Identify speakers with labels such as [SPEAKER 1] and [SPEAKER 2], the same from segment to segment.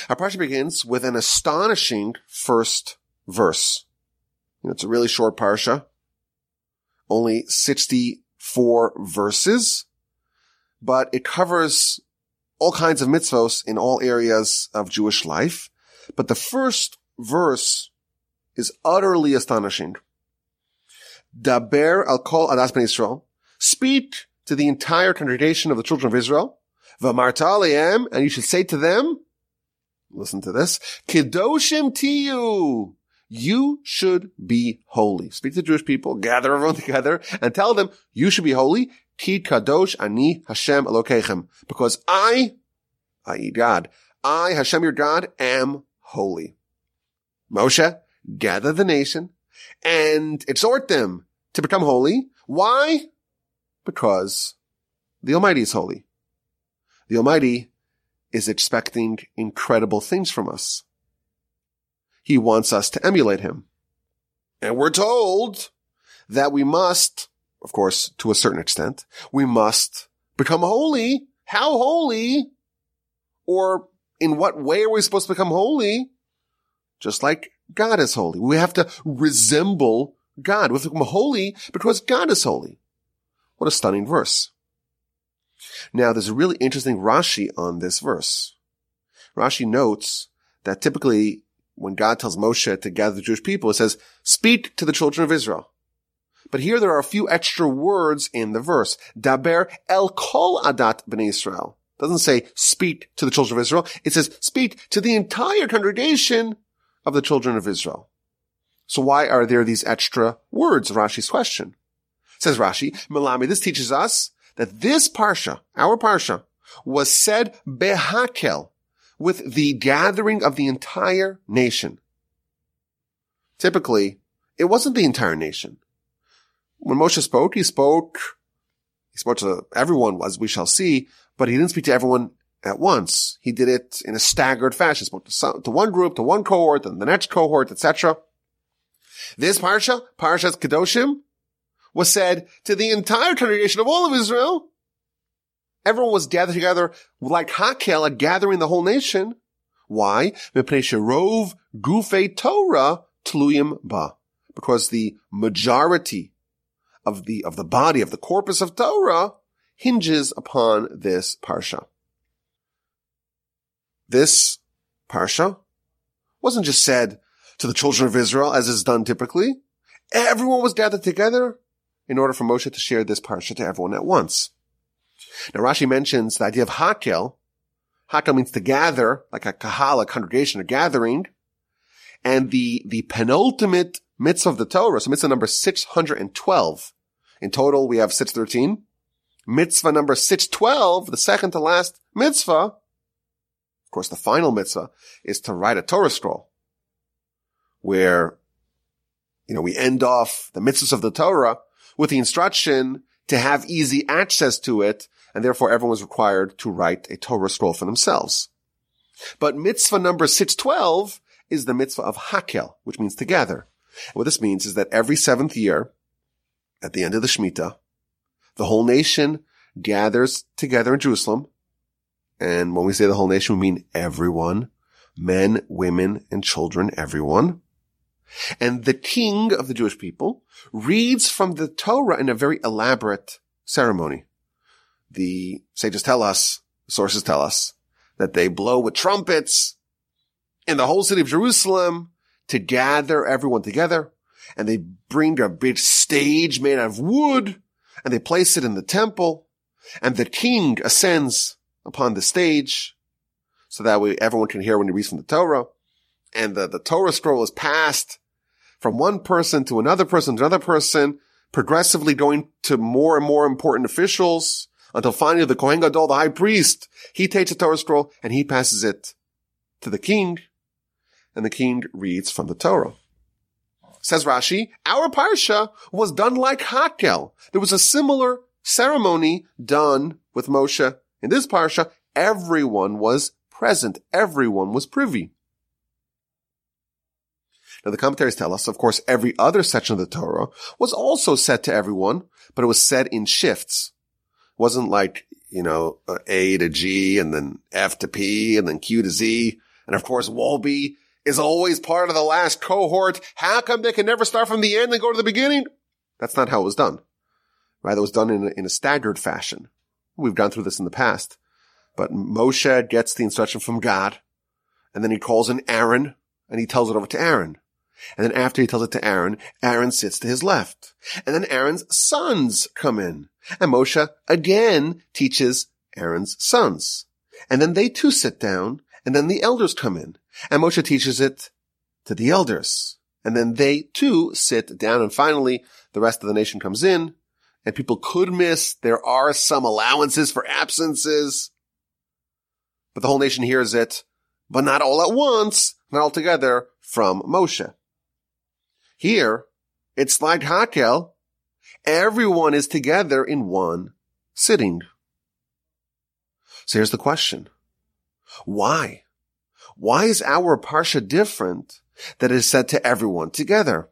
[SPEAKER 1] Our parsha begins with an astonishing first verse. It's a really short parsha, only 64 verses, but it covers all kinds of mitzvos in all areas of Jewish life. But the first verse is utterly astonishing. Daber al kol adas ben Yisrael. Speak to the entire congregation of the children of Israel. V'amarta aleim, and you should say to them, listen to this, Kedoshim tiyu. You should be holy. Speak to the Jewish people, gather everyone together, and tell them, you should be holy. Ki kadosh ani Hashem Elokeichem. Because I, i.e. God, I, Hashem your God, am holy. Moshe, gather the nation and exhort them to become holy. Why? Because the Almighty is holy. The Almighty is expecting incredible things from us. He wants us to emulate him. And we're told that we must, of course, to a certain extent, we must become holy. How holy? Or in what way are we supposed to become holy? Just like God is holy. We have to resemble God. We have to become holy because God is holy. What a stunning verse. Now, there's a really interesting Rashi on this verse. Rashi notes that typically when God tells Moshe to gather the Jewish people, it says, speak to the children of Israel. But here there are a few extra words in the verse. Daber el kol adat b'nei Israel. It doesn't say speak to the children of Israel. It says speak to the entire congregation of the children of Israel. So why are there these extra words? Rashi's question. Says Rashi, Melami, this teaches us that this parsha, our parsha, was said behakel, with the gathering of the entire nation. Typically, it wasn't the entire nation. When Moshe spoke, he spoke to everyone, as we shall see, but he didn't speak to everyone at once. He did it in a staggered fashion. He spoke to one group, to one cohort, and the next cohort, etc. This parsha, Parshas Kedoshim, was said to the entire congregation of all of Israel. Everyone was gathered together like Hakel, gathering the whole nation. Why? Rov gufei Torah tluyim ba. Because the majority of the body, of the corpus of Torah, hinges upon this parsha. This parsha wasn't just said to the children of Israel, as is done typically. Everyone was gathered together in order for Moshe to share this parsha to everyone at once. Now Rashi mentions the idea of hakel. Hakel means to gather, like a kahal, a congregation, a gathering. And the penultimate mitzvah of the Torah, so mitzvah number 612. In total, we have 613. Mitzvah number 612, the second to last mitzvah, of course the final mitzvah, is to write a Torah scroll. Where, we end off the mitzvahs of the Torah with the instruction to have easy access to it, and therefore everyone was required to write a Torah scroll for themselves. But mitzvah number 612 is the mitzvah of hakel, which means to gather. And what this means is that every seventh year, at the end of the Shemitah, the whole nation gathers together in Jerusalem. And when we say the whole nation, we mean everyone, men, women, and children, everyone. And the king of the Jewish people reads from the Torah in a very elaborate ceremony. The sages tell us, sources tell us, that they blow with trumpets in the whole city of Jerusalem to gather everyone together. And they bring a big stage made out of wood, and they place it in the temple. And the king ascends upon the stage, so that way everyone can hear when he reads from the Torah. And the Torah scroll is passed from one person to another person, progressively going to more and more important officials, until finally the Kohen Gadol, the high priest, he takes the Torah scroll and he passes it to the king, and the king reads from the Torah. Says Rashi, our parsha was done like hakel. There was a similar ceremony done with Moshe. In this parsha, everyone was present. Everyone was privy. Now the commentaries tell us, of course, every other section of the Torah was also said to everyone, but it was said in shifts. It wasn't like, A to G and then F to P and then Q to Z. And of course, Wolby is always part of the last cohort. How come they can never start from the end and go to the beginning? That's not how it was done. Right? It was done in a staggered fashion. We've gone through this in the past. But Moshe gets the instruction from God, and then he calls in Aaron, and he tells it over to Aaron. And then after he tells it to Aaron, Aaron sits to his left. And then Aaron's sons come in. And Moshe again teaches Aaron's sons. And then they too sit down, and then the elders come in. And Moshe teaches it to the elders. And then they too sit down, and finally the rest of the nation comes in, and people could miss. There are some allowances for absences. But the whole nation hears it, but not all at once, not all together, from Moshe. Here, it's like Hakel. Everyone is together in one sitting. So here's the question. Why? Why is our Parsha different that it is said to everyone together?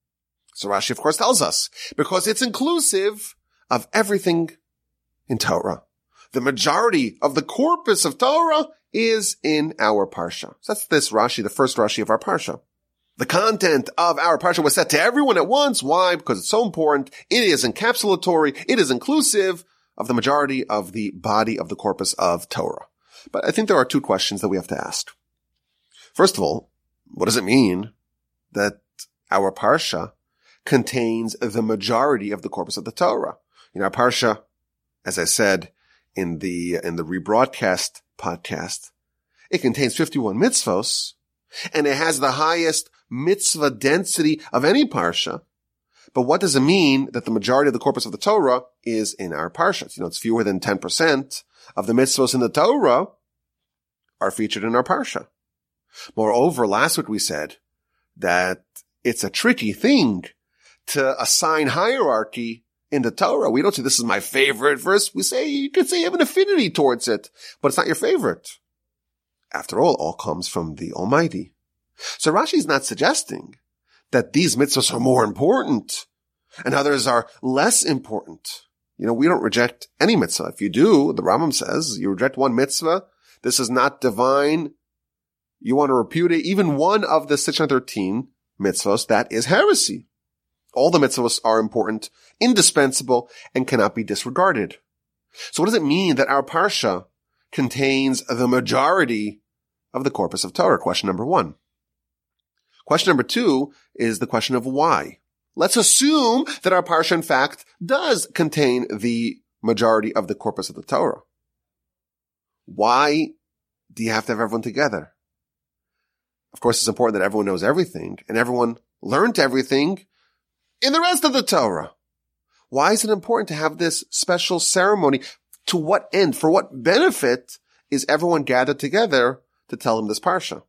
[SPEAKER 1] So Rashi, of course, tells us, because it's inclusive of everything in Torah. The majority of the corpus of Torah is in our Parsha. So that's this Rashi, the first Rashi of our Parsha. The content of our Parsha was said to everyone at once. Why? Because it's so important. It is encapsulatory. It is inclusive of the majority of the body of the corpus of Torah. But I think there are two questions that we have to ask. First of all, what does it mean that our Parsha contains the majority of the corpus of the Torah? In our Parsha, as I said, in the rebroadcast podcast, it contains 51 mitzvos, and it has the highest mitzvah density of any parsha. But what does it mean that the majority of the corpus of the Torah is in our parshas? It's fewer than 10% of the mitzvos in the Torah are featured in our parsha. Moreover, last week we said that it's a tricky thing to assign hierarchy in the Torah. We don't say this is my favorite verse. We say you could say you have an affinity towards it, but it's not your favorite. After all comes from the Almighty. So Rashi is not suggesting that these mitzvahs are more important and others are less important. We don't reject any mitzvah. If you do, the Rambam says, you reject one mitzvah, this is not divine. You want to repudiate even one of the 613 mitzvahs, that is heresy. All the mitzvahs are important, indispensable, and cannot be disregarded. So what does it mean that our parsha contains the majority of the corpus of Torah? Question number one. Question number two is the question of why. Let's assume that our parsha, in fact, does contain the majority of the corpus of the Torah. Why do you have to have everyone together? Of course, it's important that everyone knows everything, and everyone learned everything in the rest of the Torah. Why is it important to have this special ceremony? To what end? For what benefit is everyone gathered together to tell them this parsha?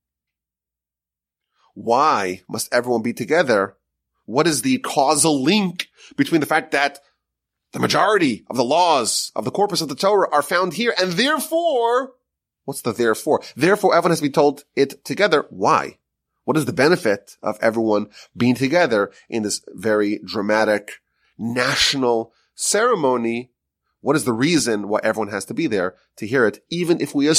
[SPEAKER 1] Why must everyone be together? What is the causal link between the fact that the majority of the laws of the corpus of the Torah are found here, and therefore, what's the therefore? Therefore, everyone has to be told it together. Why? What is the benefit of everyone being together in this very dramatic national ceremony? What is the reason why everyone has to be there to hear it, even if we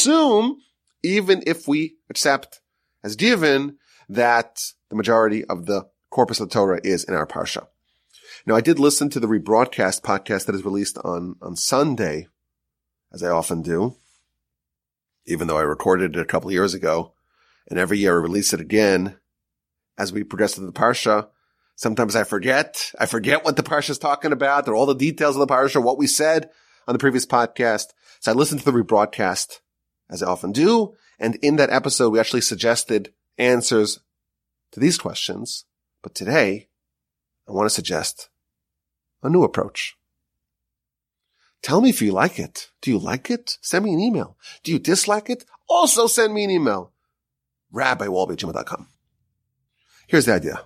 [SPEAKER 1] accept as given that the majority of the corpus of the Torah is in our parsha? Now, I did listen to the rebroadcast podcast that is released on Sunday, as I often do, even though I recorded it a couple of years ago. And every year I release it again as we progress through the parsha. Sometimes I forget what the parsha is talking about, or all the details of the parsha, what we said on the previous podcast. So I listened to the rebroadcast, as I often do. And in that episode, we actually suggested answers to these questions. But today, I want to suggest a new approach. Tell me if you like it. Do you like it? Send me an email. Do you dislike it? Also send me an email. RabbiWolbe@gmail.com. Here's the idea.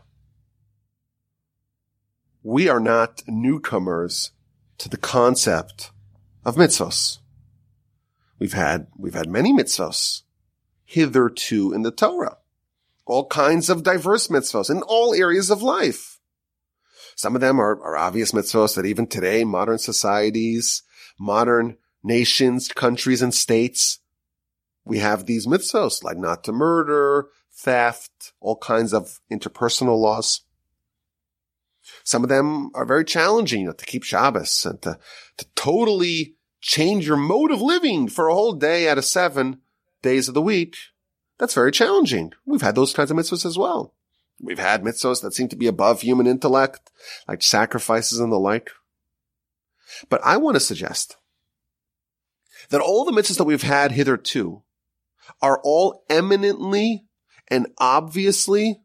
[SPEAKER 1] We are not newcomers to the concept of mitzvos. We've had many mitzvos hitherto in the Torah. All kinds of diverse mitzvos in all areas of life. Some of them are obvious mitzvos that even today, modern societies, modern nations, countries, and states We have these mitzvos, like not to murder, theft, all kinds of interpersonal laws. Some of them are very challenging, to keep Shabbos and to totally change your mode of living for a whole day out of 7 days of the week. That's very challenging. We've had those kinds of mitzvahs as well. We've had mitzvahs that seem to be above human intellect, like sacrifices and the like. But I want to suggest that all the mitzvahs that we've had hitherto are all eminently and obviously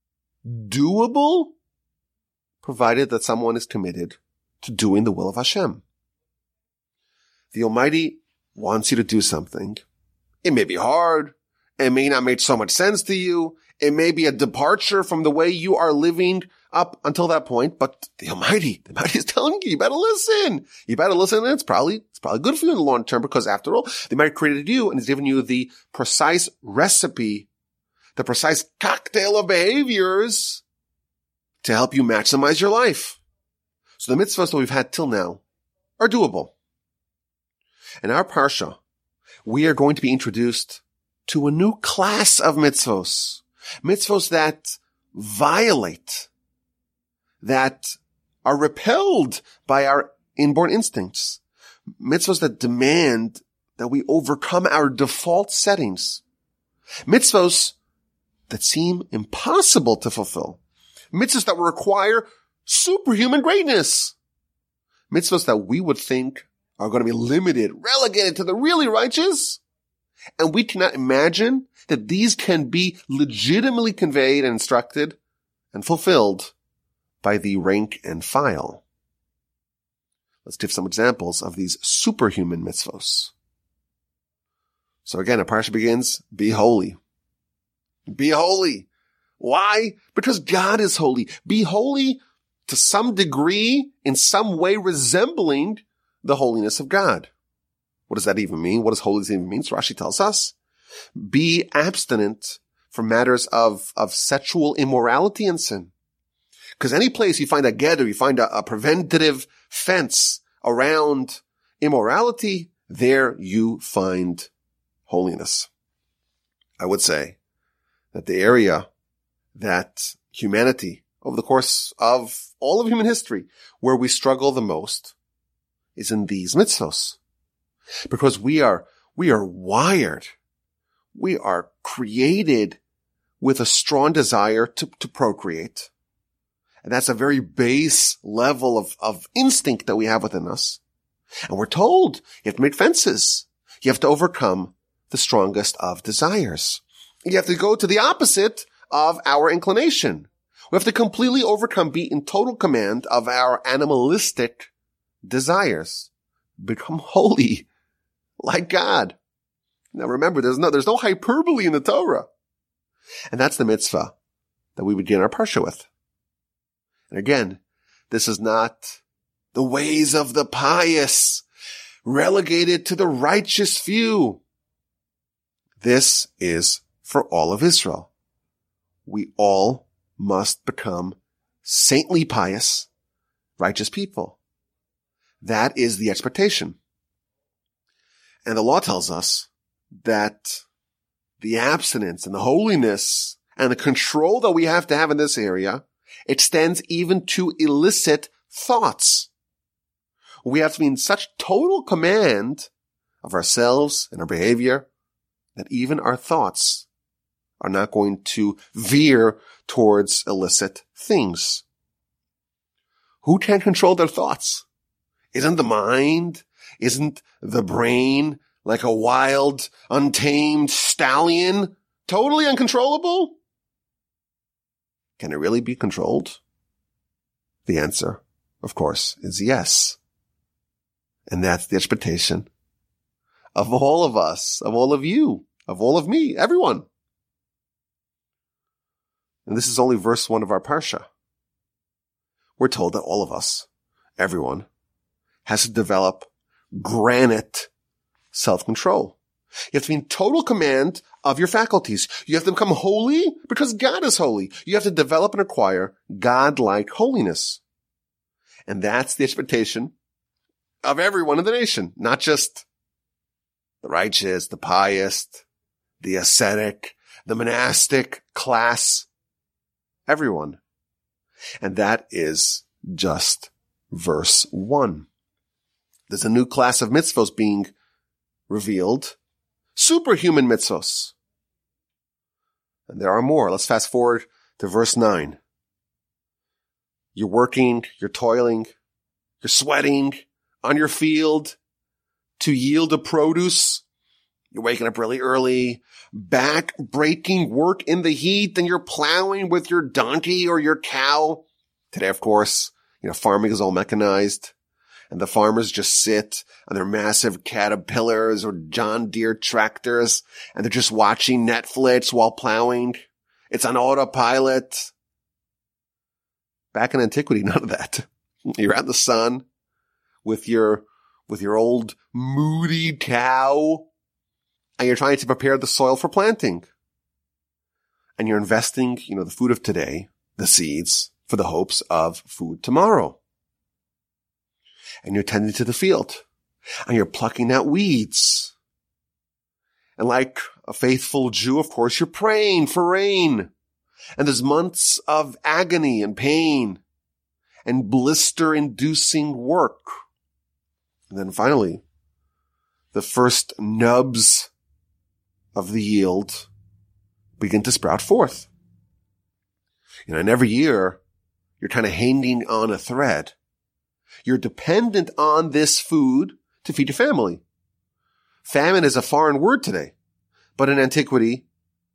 [SPEAKER 1] doable, provided that someone is committed to doing the will of Hashem. The Almighty wants you to do something. It may be hard. It may not make so much sense to you. It may be a departure from the way you are living up until that point, but the Almighty is telling you better listen. You better listen, and it's probably good for you in the long term, because after all, the Almighty created you and He's given you the precise recipe, the precise cocktail of behaviors to help you maximize your life. So the mitzvahs that we've had till now are doable. In our parsha, we are going to be introduced to a new class of mitzvos. Mitzvos that violate, that are repelled by our inborn instincts. Mitzvos that demand that we overcome our default settings. Mitzvos that seem impossible to fulfill. Mitzvahs that require superhuman greatness. Mitzvahs that we would think are going to be limited, relegated to the really righteous. And we cannot imagine that these can be legitimately conveyed and instructed and fulfilled by the rank and file. Let's give some examples of these superhuman mitzvos. So again, our parsha begins, be holy. Be holy. Why? Because God is holy. Be holy to some degree, in some way resembling the holiness of God. What does that even mean? What does holiness even mean? So Rashi tells us, be abstinent from matters of sexual immorality and sin. Because any place you find a gedder, you find a preventative fence around immorality, there you find holiness. I would say that the area that humanity, over the course of all of human history, where we struggle the most is in these mitzvos. Because we are wired. We are created with a strong desire to procreate. And that's a very base level of instinct that we have within us. And we're told you have to make fences. You have to overcome the strongest of desires. You have to go to the opposite of our inclination. We have to completely overcome, be in total command of our animalistic desires. Become holy like God. Now remember, there's no hyperbole in the Torah. And that's the mitzvah that we begin our parsha with. And again, this is not the ways of the pious relegated to the righteous few. This is for all of Israel. We all must become saintly, pious, righteous people. That is the expectation. And the law tells us that the abstinence and the holiness and the control that we have to have in this area extends even to illicit thoughts. We have to be in such total command of ourselves and our behavior that even our thoughts are not going to veer towards illicit things. Who can control their thoughts? Isn't the mind, isn't the brain like a wild, untamed stallion, totally uncontrollable? Can it really be controlled? The answer, of course, is yes. And that's the expectation of all of us, of all of you, of all of me, everyone. And this is only verse 1 of our parsha. We're told that all of us, everyone, has to develop granite self-control. You have to be in total command of your faculties. You have to become holy because God is holy. You have to develop and acquire God-like holiness. And that's the expectation of everyone in the nation, not just the righteous, the pious, the ascetic, the monastic class, everyone. And that is just verse 1. There's a new class of mitzvos being revealed, superhuman mitzvos. And there are more. Let's fast forward to verse 9. You're working, you're toiling, you're sweating on your field to yield a produce. You're waking up really early, back-breaking work in the heat, and you're plowing with your donkey or your cow. Today, of course, farming is all mechanized, and the farmers just sit on their massive Caterpillars or John Deere tractors, and they're just watching Netflix while plowing. It's on autopilot. Back in antiquity, none of that. You're out in the sun with your old moody cow, and you're trying to prepare the soil for planting. And you're investing, the food of today, the seeds, for the hopes of food tomorrow. And you're tending to the field, and you're plucking out weeds. And like a faithful Jew, of course, you're praying for rain. And there's months of agony and pain and blister-inducing work. And then finally, the first nubs of the yield begin to sprout forth. And every year, you're kind of hanging on a thread. You're dependent on this food to feed your family. Famine is a foreign word today, but in antiquity,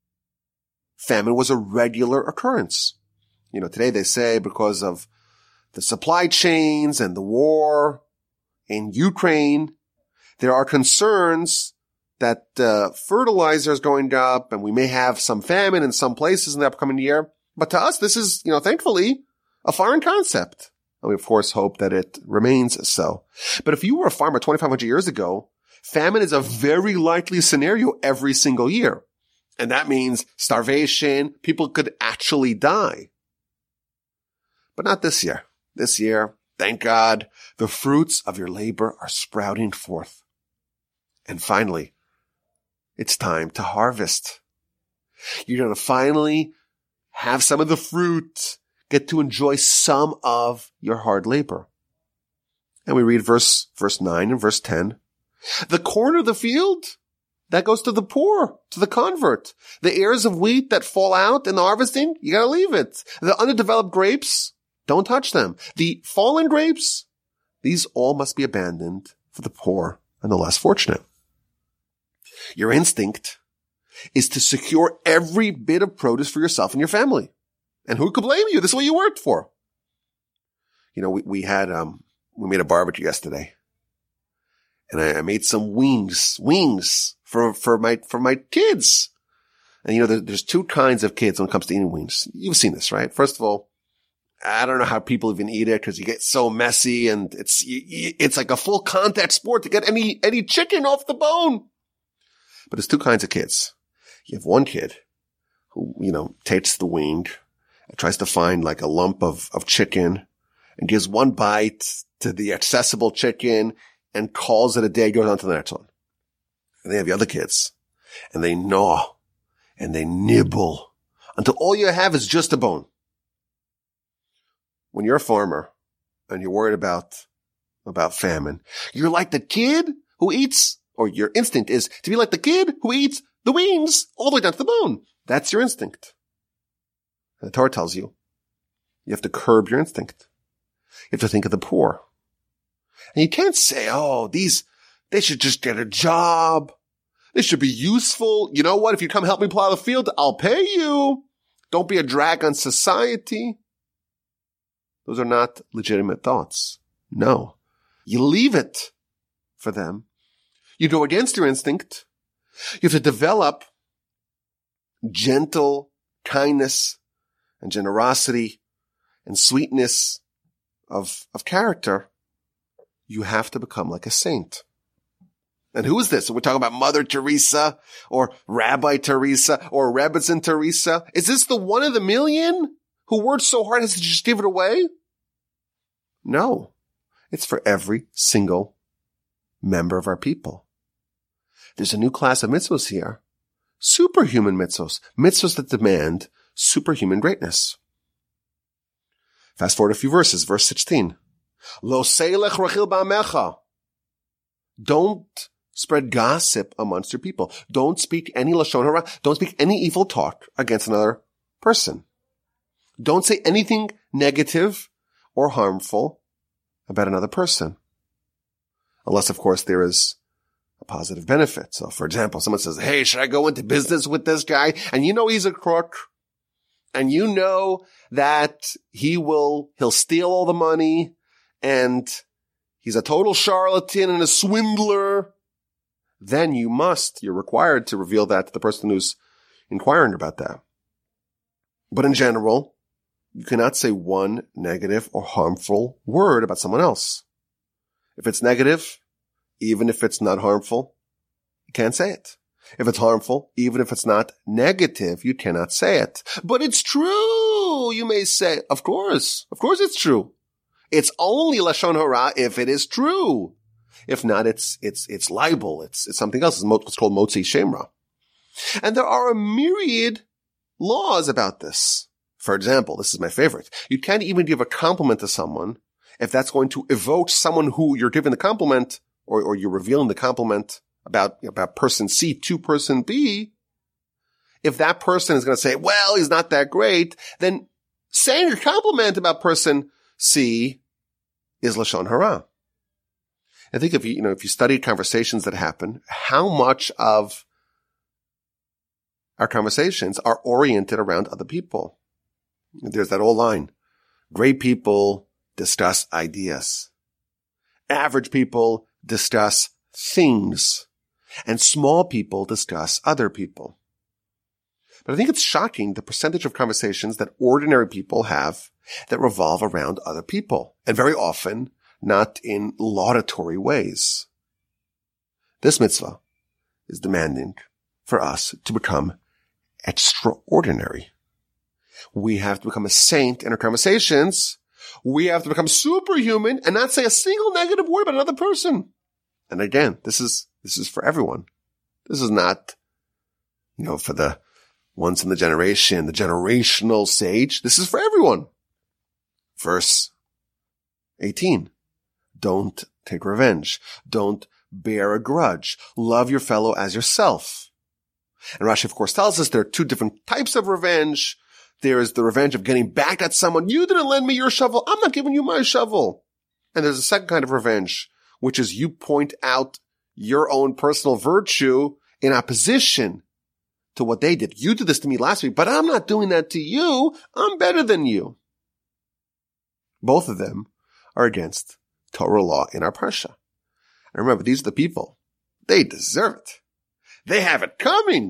[SPEAKER 1] famine was a regular occurrence. Today they say because of the supply chains and the war in Ukraine, there are concerns that fertilizer is going up and we may have some famine in some places in the upcoming year. But to us, this is, thankfully, a foreign concept. And we, of course, hope that it remains so. But if you were a farmer 2,500 years ago, famine is a very likely scenario every single year. And that means starvation. People could actually die. But not this year. This year, thank God, the fruits of your labor are sprouting forth. And finally, it's time to harvest. You're going to finally have some of the fruit, get to enjoy some of your hard labor. And we read verse 9 and verse 10. The corn of the field, that goes to the poor, to the convert. The ears of wheat that fall out in the harvesting, you gotta leave it. The underdeveloped grapes, don't touch them. The fallen grapes, these all must be abandoned for the poor and the less fortunate. Your instinct is to secure every bit of produce for yourself and your family. And who could blame you? This is what you worked for. We made a barbecue yesterday. And I made some wings for my kids. And there's two kinds of kids when it comes to eating wings. You've seen this, right? First of all, I don't know how people even eat it because you get so messy and it's like a full contact sport to get any chicken off the bone. But there's two kinds of kids. You have one kid who, takes the wing and tries to find like a lump of chicken and gives one bite to the accessible chicken and calls it a day, goes on to the next one. And they have the other kids and they gnaw and they nibble until all you have is just a bone. When you're a farmer and you're worried about famine, you're like the kid who eats, or your instinct is to be like the kid who eats the wings all the way down to the bone. That's your instinct. And the Torah tells you have to curb your instinct. You have to think of the poor. And you can't say, they should just get a job. They should be useful. You know what? If you come help me plow the field, I'll pay you. Don't be a drag on society. Those are not legitimate thoughts. No. You leave it for them. You go against your instinct. You have to develop gentle kindness and generosity and sweetness of character. You have to become like a saint. And who is this? We're talking about Mother Teresa or Rabbi Teresa or Rebbetzin Teresa. Is this the one of the million who worked so hard as to just give it away? No. It's for every single member of our people. There's a new class of mitzvahs here superhuman mitzvos that demand superhuman greatness. Fast forward a few verses, verse 16. Lo seilech rachil ba'amecha. Don't spread gossip amongst your people. Don't speak any lashon hara. Don't speak any evil talk against another person. Don't say anything negative or harmful about another person. Unless, of course, there is a positive benefit. So, for example, someone says, hey, should I go into business with this guy? And you know he's a crook. And you know that he'll steal all the money. And he's a total charlatan and a swindler. Then you're required to reveal that to the person who's inquiring about that. But in general, you cannot say one negative or harmful word about someone else. If it's negative, even if it's not harmful, you can't say it. If it's harmful, even if it's not negative, you cannot say it. But it's true, you may say. Of course it's true. It's only lashon hara if it is true. If not, it's libel. It's something else. It's what's called motzi shemra. And there are a myriad laws about this. For example, this is my favorite. You can't even give a compliment to someone if that's going to evoke someone who you're giving the compliment or you're revealing the compliment about person C to person B. If that person is going to say, well, he's not that great, then saying a compliment about person C is lashon hara. I think if you study conversations that happen, how much of our conversations are oriented around other people? There's that old line. Great people discuss ideas. Average people discuss things. And small people discuss other people. But I think it's shocking the percentage of conversations that ordinary people have that revolve around other people. And very often, not in laudatory ways. This mitzvah is demanding for us to become extraordinary. We have to become a saint in our conversations. We have to become superhuman and not say a single negative word about another person. And again, this is for everyone. This is not, for the once in the generation, the generational sage. This is for everyone. Verse 18. Don't take revenge. Don't bear a grudge. Love your fellow as yourself. And Rashi, of course, tells us there are two different types of revenge. There is the revenge of getting back at someone. You didn't lend me your shovel. I'm not giving you my shovel. And there's a second kind of revenge, which is you point out your own personal virtue in opposition to what they did. You did this to me last week, but I'm not doing that to you. I'm better than you. Both of them are against Torah law in our parsha. And remember, these are the people. They deserve it. They have it coming.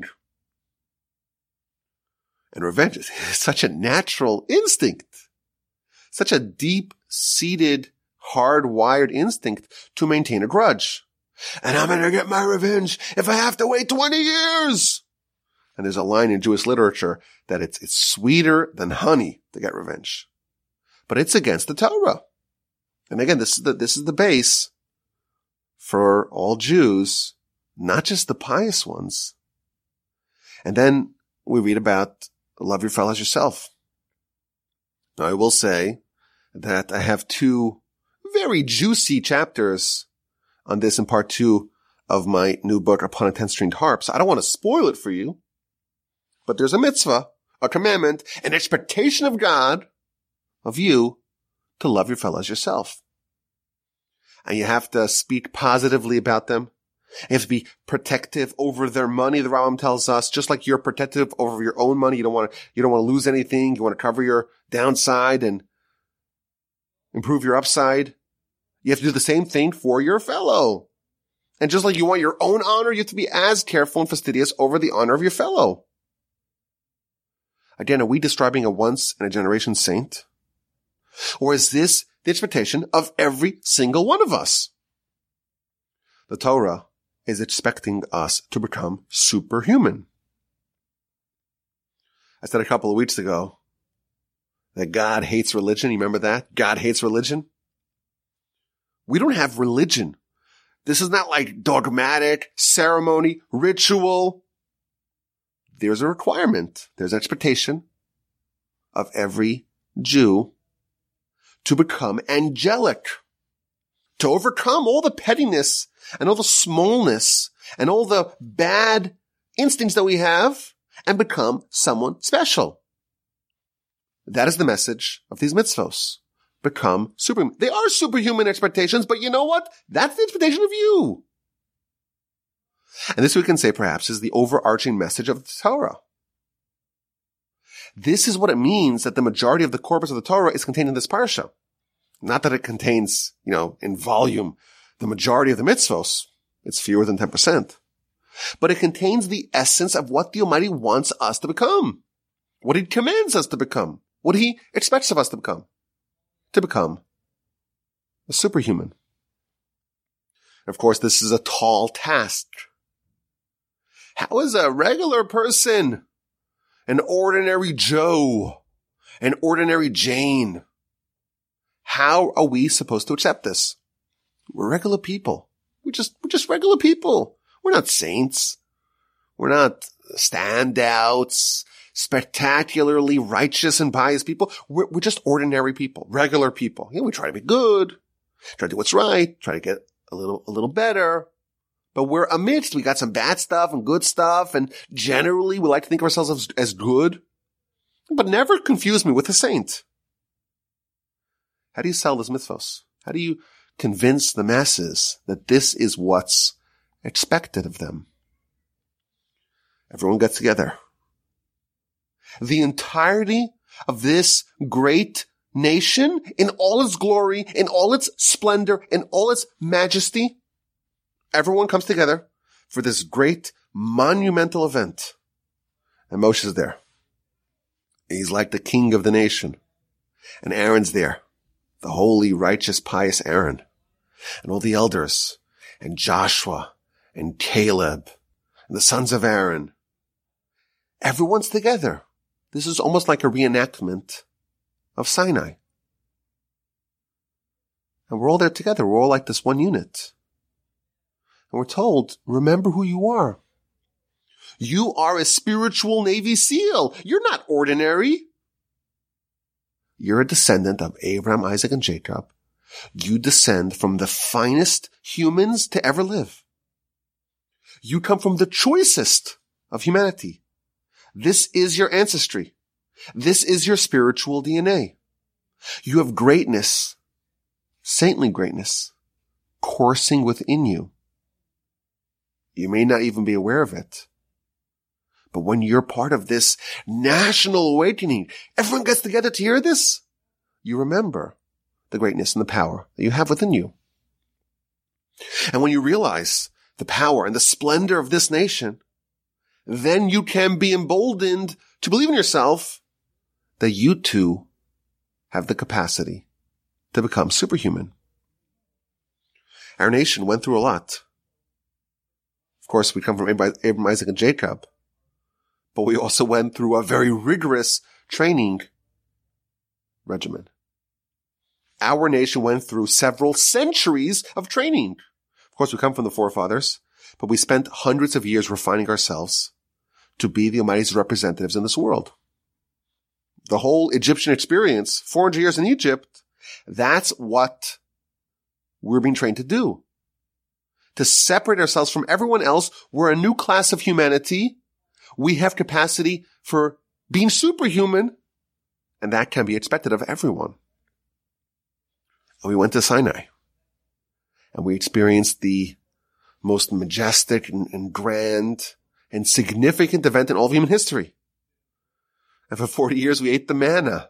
[SPEAKER 1] And revenge is such a natural instinct, such a deep-seated, hardwired instinct to maintain a grudge. And I'm going to get my revenge if I have to wait 20 years. And there's a line in Jewish literature that it's sweeter than honey to get revenge. But it's against the Torah. And again, this is the base for all Jews, not just the pious ones. And then we read about love your fellow as yourself. Now, I will say that I have two very juicy chapters on this in part 2 of my new book, Upon a 10-Stringed Harp. So I don't want to spoil it for you, but there's a mitzvah, a commandment, an expectation of God, of you, to love your fellow as yourself. And you have to speak positively about them. You have to be protective over their money, the Rambam tells us, just like you're protective over your own money. You don't want to lose anything. You want to cover your downside and improve your upside. You have to do the same thing for your fellow. And just like you want your own honor, you have to be as careful and fastidious over the honor of your fellow. Again, are we describing a once-in-a-generation saint? Or is this the expectation of every single one of us? The Torah is expecting us to become superhuman. I said a couple of weeks ago that God hates religion. You remember that? God hates religion. We don't have religion. This is not like dogmatic, ceremony, ritual. there's a requirement, there's an expectation of every Jew to become angelic, to overcome all the pettiness and all the smallness and all the bad instincts that we have and become someone special. That is the message of these mitzvos. Become superhuman. They are superhuman expectations, but you know what? That's the expectation of you. And this we can say perhaps is the overarching message of the Torah. This is what it means that the majority of the corpus of the Torah is contained in this parsha. Not that it contains, in volume, the majority of the mitzvos. It's fewer than 10%. But it contains the essence of what the Almighty wants us to become. What He commands us to become. What He expects of us to become. To become a superhuman. Of course, this is a tall task. How is a regular person, an ordinary Joe, an ordinary Jane, how are we supposed to accept this? We're regular people. We're just regular people. We're not saints. We're not standouts, spectacularly righteous and pious people. We're just ordinary people, regular people. We try to be good, try to do what's right, try to get a little better. But we got some bad stuff and good stuff, and generally we like to think of ourselves as good. But never confuse me with a saint. How do you sell this mitzvos? How do you convince the masses that this is what's expected of them? Everyone gets together. The entirety of this great nation, in all its glory, in all its splendor, in all its majesty, everyone comes together for this great monumental event. And Moshe's there. He's like the king of the nation. And Aaron's there. The holy, righteous, pious Aaron. And all the elders. And Joshua. And Caleb. And the sons of Aaron. Everyone's together. This is almost like a reenactment of Sinai. And we're all there together. We're all like this one unit. And we're told, remember who you are. You are a spiritual Navy SEAL. You're not ordinary. You're a descendant of Abraham, Isaac, and Jacob. You descend from the finest humans to ever live. You come from the choicest of humanity. This is your ancestry. This is your spiritual DNA. You have greatness, saintly greatness, coursing within you. You may not even be aware of it. But when you're part of this national awakening, everyone gets together to hear this. You remember the greatness and the power that you have within you. And when you realize the power and the splendor of this nation, then you can be emboldened to believe in yourself that you too have the capacity to become superhuman. Our nation went through a lot. Of course, we come from Abraham, Isaac, and Jacob. But we also went through a very rigorous training regimen. Our nation went through several centuries of training. Of course, we come from the forefathers, but we spent hundreds of years refining ourselves to be the Almighty's representatives in this world. The whole Egyptian experience, 400 years in Egypt, that's what we're being trained to do. To separate ourselves from everyone else. We're a new class of humanity. We have capacity for being superhuman, and that can be expected of everyone. And we went to Sinai, and we experienced the most majestic and grand and significant event in all of human history. And for 40 years, we ate the manna.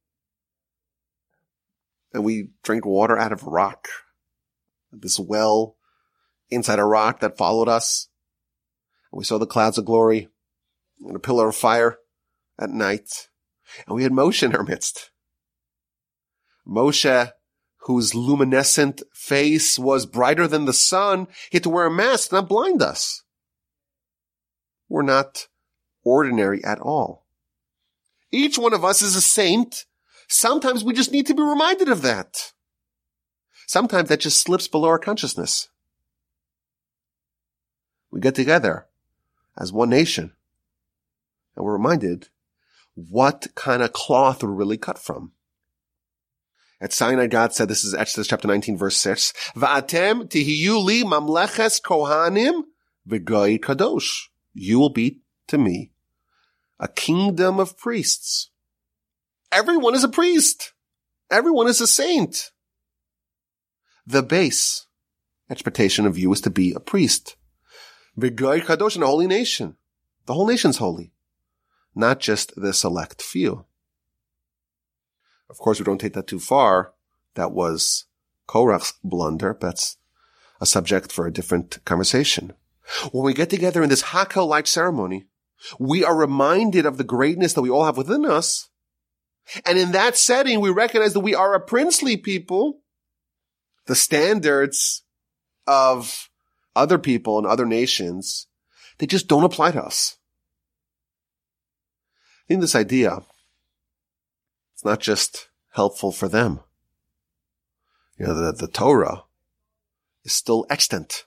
[SPEAKER 1] And we drank water out of a rock. This well inside a rock that followed us. And we saw the clouds of glory and a pillar of fire at night. And we had Moshe in our midst. Moshe, whose luminescent face was brighter than the sun, he had to wear a mask, not blind us. We're not ordinary at all. Each one of us is a saint. Sometimes we just need to be reminded of that. Sometimes that just slips below our consciousness. We get together as one nation And we're reminded what kind of cloth we're really cut from. At Sinai, God said, this is Exodus chapter 19, verse 6, Va'atem tihiyu li mamleches kohanim v'goy kadosh. You will be to me a kingdom of priests. Everyone is a priest. Everyone is a saint. The base expectation of you is to be a priest. V'goy kadosh, in a holy nation. The whole nation's holy, not just the select few. Of course, we don't take that too far. That was Korach's blunder. That's a subject for a different conversation. When we get together in this Hakel-like ceremony, we are reminded of the greatness that we all have within us. And in that setting, we recognize that we are a princely people. The standards of other people and other nations, they just don't apply to us. I think this idea, it's not just helpful for them. The Torah is still extant.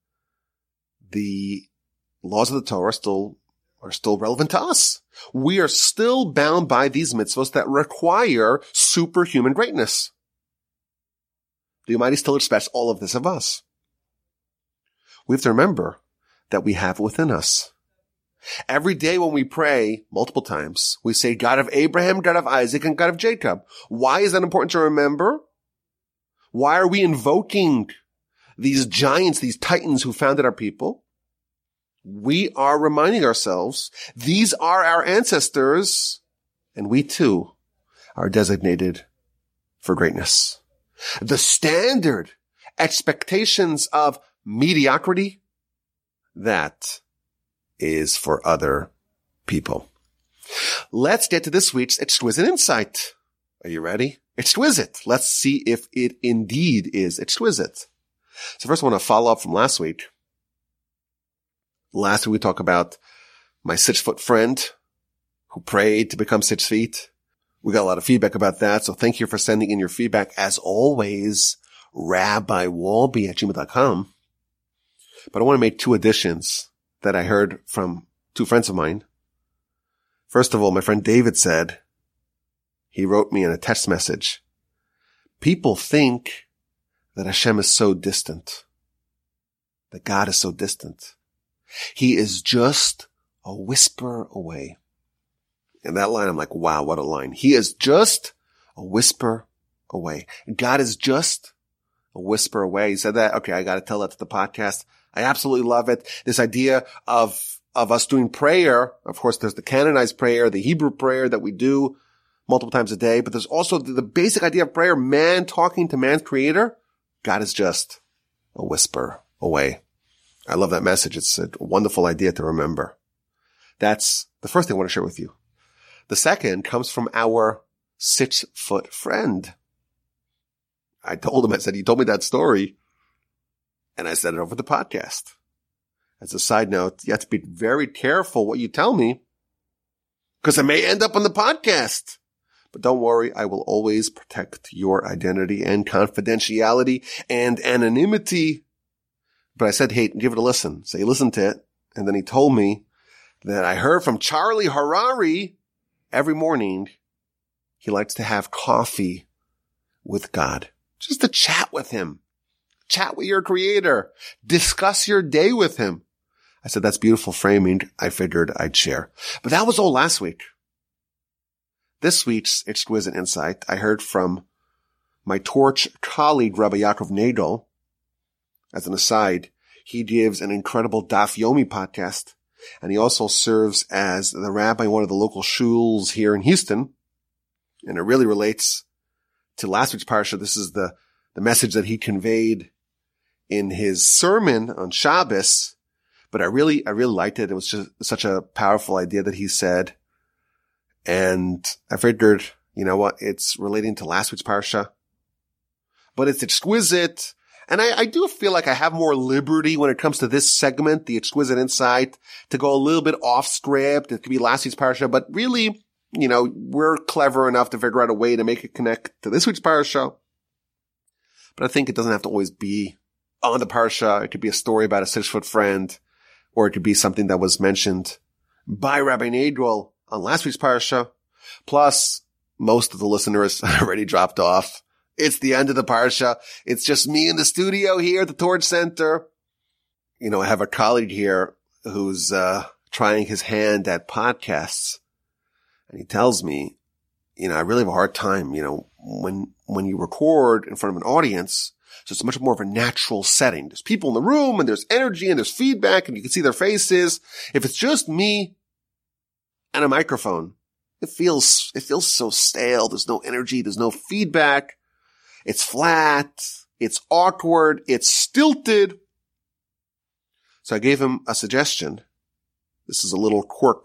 [SPEAKER 1] The laws of the Torah are still relevant to us. We are still bound by these mitzvahs that require superhuman greatness. The Almighty still expects all of this of us. We have to remember that we have it within us. Every day when we pray, multiple times, we say, God of Abraham, God of Isaac, and God of Jacob. Why is that important to remember? Why are we invoking these giants, these titans who founded our people? We are reminding ourselves, these are our ancestors, and we too are designated for greatness. The standard expectations of mediocrity, that is for other people. Let's get to this week's exquisite insight. Are you ready? Exquisite. Let's see if it indeed is exquisite. So first I want to follow up from last week. Last week we talked about my 6-foot friend who prayed to become 6 feet. We got a lot of feedback about that, so thank you for sending in your feedback. As always, rabbiwolbe@gmail.com. But I want to make 2 additions that I heard from 2 friends of mine. First of all, my friend David said, he wrote me in a text message, people think that Hashem is so distant, that God is so distant. He is just a whisper away. And that line, I'm like, wow, what a line. He is just a whisper away. God is just a whisper away. He said that. Okay, I got to tell that to the podcast. I absolutely love it. This idea of us doing prayer. Of course, there's the canonized prayer, the Hebrew prayer that we do multiple times a day, but there's also the basic idea of prayer, man talking to man's creator. God is just a whisper away. I love that message. It's a wonderful idea to remember. That's the first thing I want to share with you. The second comes from our 6-foot friend. I told him, I said, you told me that story. And I said it over the podcast. As a side note, you have to be very careful what you tell me, because it may end up on the podcast. But don't worry, I will always protect your identity and confidentiality and anonymity. But I said, hey, give it a listen. So he listened to it. And then he told me that I heard from Charlie Harari every morning he likes to have coffee with God. Just to chat with him. Chat with your creator. Discuss your day with him. I said, that's beautiful framing. I figured I'd share. But that was all last week. This week's exquisite insight I heard from my Torch colleague, Rabbi Yaakov Nagel. As an aside, he gives an incredible Daf Yomi podcast, and he also serves as the rabbi in one of the local shuls here in Houston. And it really relates to last week's parsha. This is the message that he conveyed in his sermon on Shabbos. But I really liked it. It was just such a powerful idea that he said. And I figured, you know what? It's relating to last week's parsha, but it's exquisite. And I do feel like I have more liberty when it comes to this segment, the exquisite insight, to go a little bit off script. It could be last week's parsha, but really, you know, we're clever enough to figure out a way to make it connect to this week's parsha. But I think it doesn't have to always be on the parsha. It could be a story about a 6-foot friend, or it could be something that was mentioned by Rabbi Nadrol on last week's parsha. Plus, most of the listeners already dropped off. It's the end of the parsha. It's just me in the studio here at the Torch Center. I have a colleague here who's trying his hand at podcasts. And he tells me, I really have a hard time, when you record in front of an audience. So it's much more of a natural setting. There's people in the room and there's energy and there's feedback and you can see their faces. If it's just me and a microphone, it feels so stale. There's no energy. There's no feedback. It's flat. It's awkward. It's stilted. So I gave him a suggestion. This is a little quirk.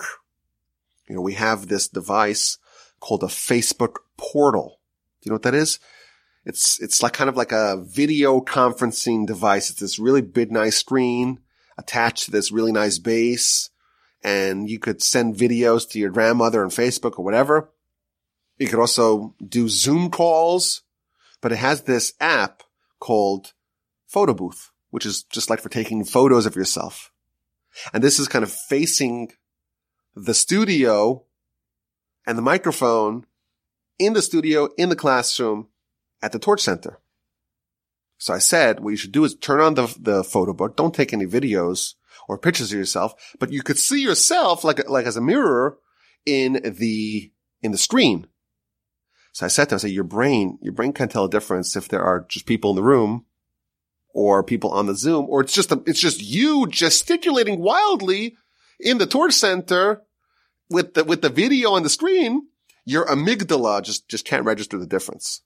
[SPEAKER 1] We have this device called a Facebook portal. Do you know what that is? It's like kind of like a video conferencing device. It's this really big, nice screen attached to this really nice base. And you could send videos to your grandmother on Facebook or whatever. You could also do Zoom calls, but it has this app called Photo Booth, which is just like for taking photos of yourself. And this is kind of facing the studio and the microphone in the studio, in the classroom, at the Torch Center. So I said, what you should do is turn on the photo book. Don't take any videos or pictures of yourself, but you could see yourself like as a mirror in the screen. So I said to him, your brain can't tell a difference if there are just people in the room or people on the Zoom, or it's just you gesticulating wildly in the Torch Center with the video on the screen. Your amygdala just can't register the difference.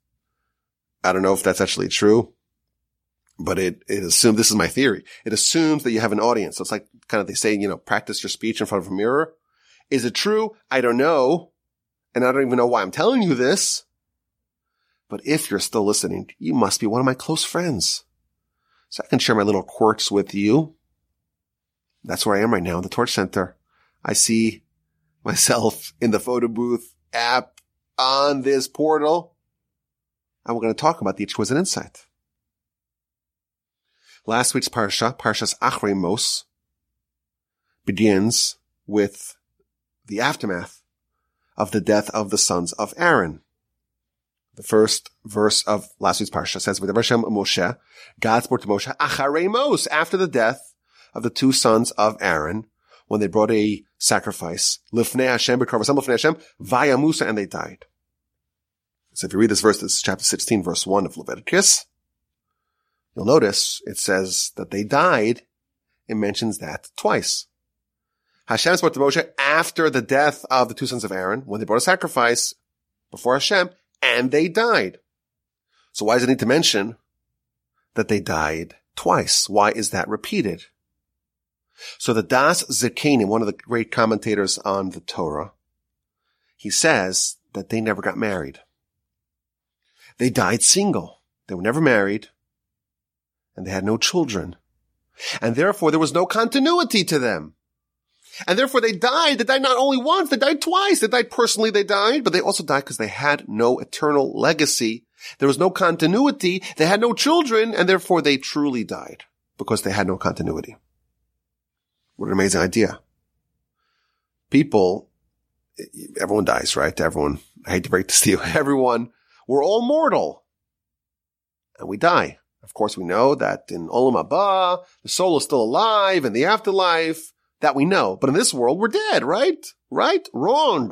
[SPEAKER 1] I don't know if that's actually true, but it assumes, this is my theory, it assumes that you have an audience. So it's like kind of, they say, practice your speech in front of a mirror. Is it true? I don't know. And I don't even know why I'm telling you this. But if you're still listening, you must be one of my close friends. So I can share my little quirks with you. That's where I am right now in the Torch Center. I see myself in the photo booth app on this portal. And we're going to talk about the exquisite insight. Last week's parsha, Parshas Achrei Mos, begins with the aftermath of the death of the sons of Aaron. The first verse of last week's parsha says, "V'davar Hashem Moshe, God spoke to Moshe, Acharei Mos, after the death of the two sons of Aaron, when they brought a sacrifice, Lifnei Hashem, B'karvasam Lifnei Hashem, Vayamusa, and they died." So if you read this verse, this is chapter 16, verse 1 of Leviticus, you'll notice it says that they died. It mentions that twice. Hashem spoke to Moshe after the death of the two sons of Aaron, when they brought a sacrifice before Hashem, and they died. So why does it need to mention that they died twice? Why is that repeated? So the Das Zekanim, one of the great commentators on the Torah, he says that they never got married. They died single. They were never married, and they had no children. And therefore, there was no continuity to them. And therefore, they died. They died not only once, they died twice. They died personally, they died, but they also died because they had no eternal legacy. There was no continuity. They had no children, and therefore they truly died because they had no continuity. What an amazing idea. People, everyone dies, right? Everyone, I hate to break this to you, everyone, we're all mortal. And we die. Of course, we know that in Olam Haba, the soul is still alive in the afterlife. That we know. But in this world, we're dead, right? Right? Wrong.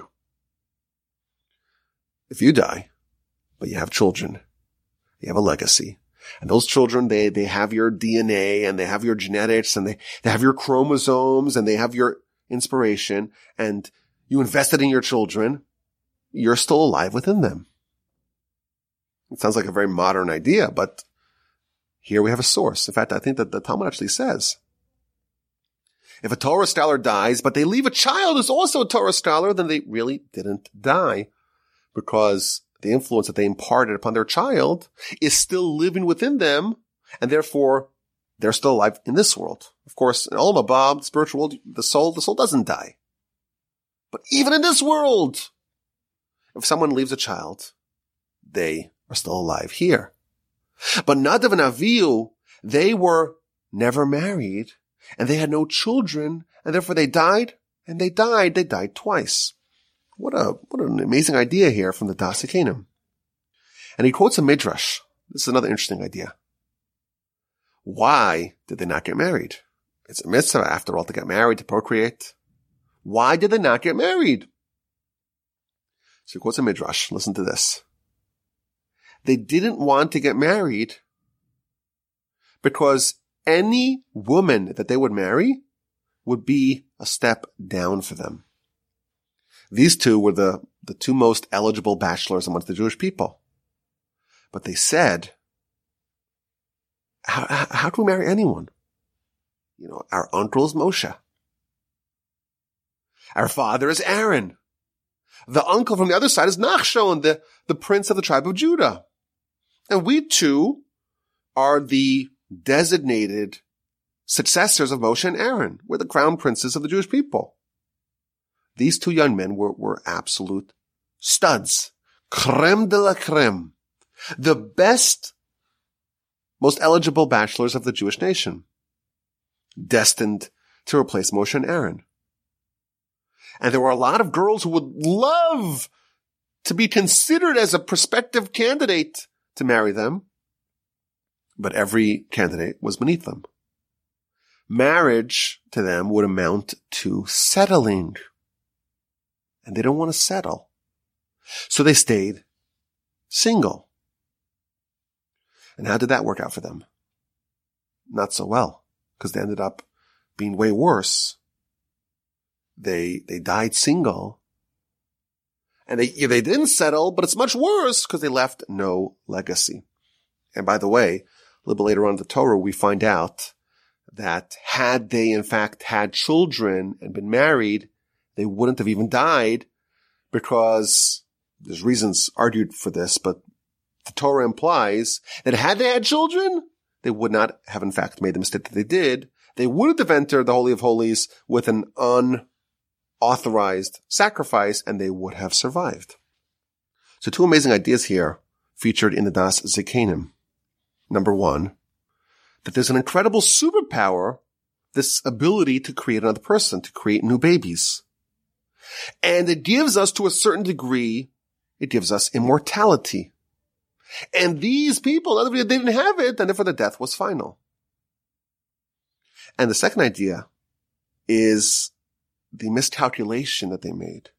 [SPEAKER 1] If you die, but you have children, you have a legacy. And those children, they have your DNA and they have your genetics and they have your chromosomes and they have your inspiration, and you invested in your children, you're still alive within them. It sounds like a very modern idea, but here we have a source. In fact, I think that the Talmud actually says, if a Torah scholar dies, but they leave a child who's also a Torah scholar, then they really didn't die, because the influence that they imparted upon their child is still living within them, and therefore they're still alive in this world. Of course, in Olam Haba, the spiritual world, the soul doesn't die. But even in this world, if someone leaves a child, they are still alive here. But Nadav and Avihu, they were never married, and they had no children, and therefore they died, and they died twice. What an amazing idea here from the Das HaKenim. And he quotes a midrash. This is another interesting idea. Why did they not get married? It's a mitzvah, after all, to get married, to procreate. Why did they not get married? So he quotes a midrash. Listen to this. They didn't want to get married because any woman that they would marry would be a step down for them. These two were the two most eligible bachelors amongst the Jewish people. But they said, how can we marry anyone? You know, our uncle is Moshe. Our father is Aaron. The uncle from the other side is Nachshon, the prince of the tribe of Judah. And we too are the designated successors of Moshe and Aaron. We're the crown princes of the Jewish people. These two young men were absolute studs. Creme de la creme. The best, most eligible bachelors of the Jewish nation. Destined to replace Moshe and Aaron. And there were a lot of girls who would love to be considered as a prospective candidate to marry them. But every candidate was beneath them. Marriage to them would amount to settling. And they don't want to settle. So they stayed single. And how did that work out for them? Not so well, because they ended up being way worse. They died single. And they didn't settle, but it's much worse because they left no legacy. And by the way, a little bit later on in the Torah, we find out that had they in fact had children and been married, they wouldn't have even died, because there's reasons argued for this, but the Torah implies that had they had children, they would not have in fact made the mistake that they did. They wouldn't have entered the Holy of Holies with an unauthorized sacrifice, and they would have survived. So two amazing ideas here featured in the Das HaKenim. Number one, that there's an incredible superpower, this ability to create another person, to create new babies. And it gives us, to a certain degree, it gives us immortality. And these people, they didn't have it, and therefore the death was final. And the second idea is the miscalculation that they made.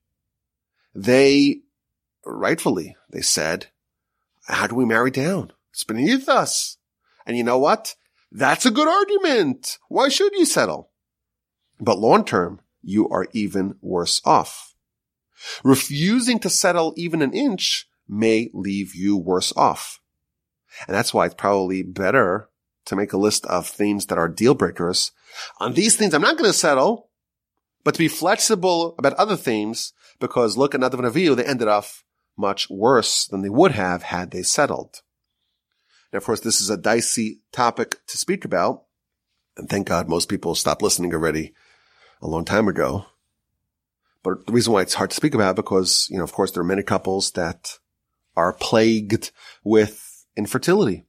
[SPEAKER 1] They, rightfully, they said, how do we marry down? It's beneath us. And you know what? That's a good argument. Why should you settle? But long term, you are even worse off. Refusing to settle even an inch may leave you worse off. And that's why it's probably better to make a list of things that are deal breakers. On these things, I'm not going to settle, but to be flexible about other things, because look at Nadav and Avihu, they ended up much worse than they would have had they settled. Now, of course, this is a dicey topic to speak about, and thank God most people stopped listening already a long time ago. But the reason why it's hard to speak about, because, of course, there are many couples that are plagued with infertility.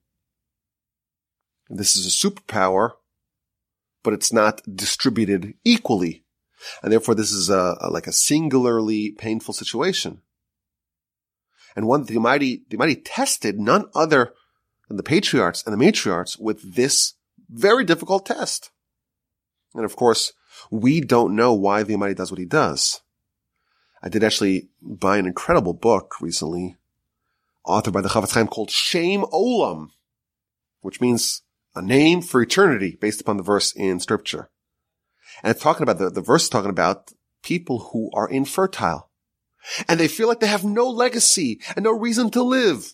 [SPEAKER 1] This is a superpower, but it's not distributed equally. And therefore, this is like a singularly painful situation. And one that the Almighty tested none other than the patriarchs and the matriarchs with this very difficult test. And of course, we don't know why the Almighty does what he does. I did actually buy an incredible book recently, authored by the Chafetz Chaim, called Shem Olam, which means a name for eternity based upon the verse in scripture. And it's talking about the verse is talking about people who are infertile. And they feel like they have no legacy and no reason to live.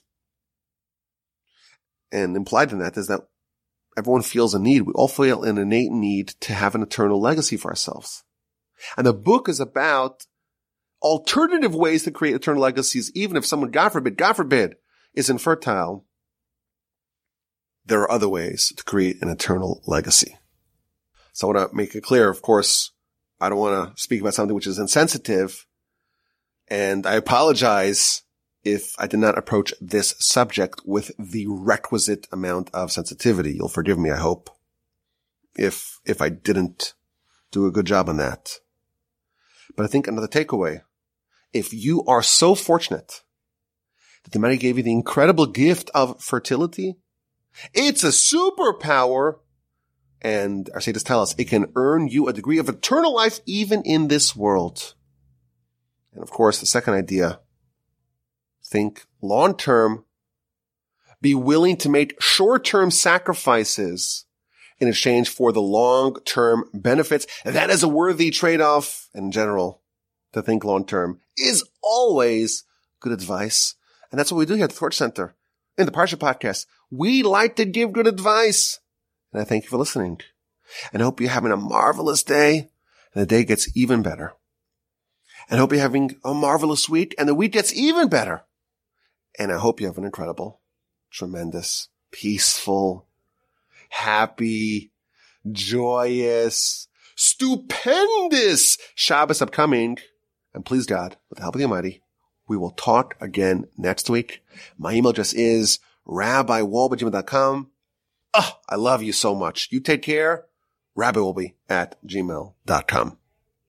[SPEAKER 1] And implied in that is that everyone feels a need. We all feel an innate need to have an eternal legacy for ourselves. And the book is about alternative ways to create eternal legacies, even if someone, God forbid, is infertile. There are other ways to create an eternal legacy. So I want to make it clear, of course, I don't want to speak about something which is insensitive, and I apologize if I did not approach this subject with the requisite amount of sensitivity. You'll forgive me, I hope, if I didn't do a good job on that. But I think another takeaway, if you are so fortunate that the Almighty gave you the incredible gift of fertility, it's a superpower. And our sages tell us it can earn you a degree of eternal life even in this world. And of course, the second idea, think long-term, be willing to make short-term sacrifices in exchange for the long-term benefits. That is a worthy trade-off. And in general, to think long-term is always good advice. And that's what we do here at the Torch Center. In the Parsha Podcast, we like to give good advice. And I thank you for listening. And I hope you're having a marvelous day, and the day gets even better. And I hope you're having a marvelous week, and the week gets even better. And I hope you have an incredible, tremendous, peaceful, happy, joyous, stupendous Shabbos upcoming. And please God, with the help of the Almighty, we will talk again next week. My email address is rabbiwolbe@gmail.com. I love you so much. You take care. rabbiwolbe@gmail.com.